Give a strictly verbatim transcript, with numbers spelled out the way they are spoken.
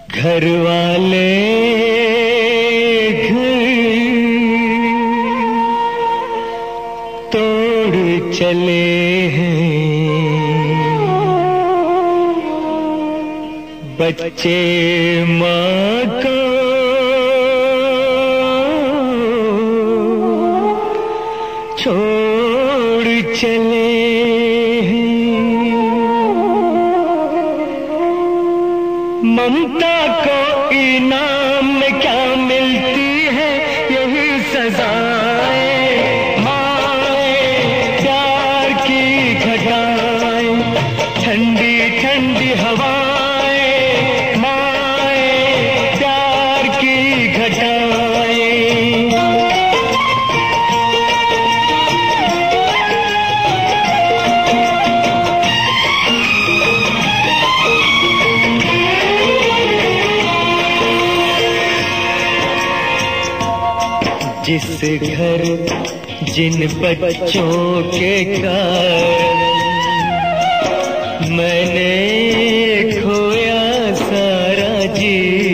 घर वाले घर तोड़ चले हैं, बच्चे माँ को छोड़ चले हैं। ममता को इनाम में क्या मिलती है, यही सजाएं। माए प्यार की घटाएं, ठंडी ठंडी हवाएं, माए प्यार की घटाएं। जिस घर जिन बच्चों के कारण मैंने खोया सारा जी,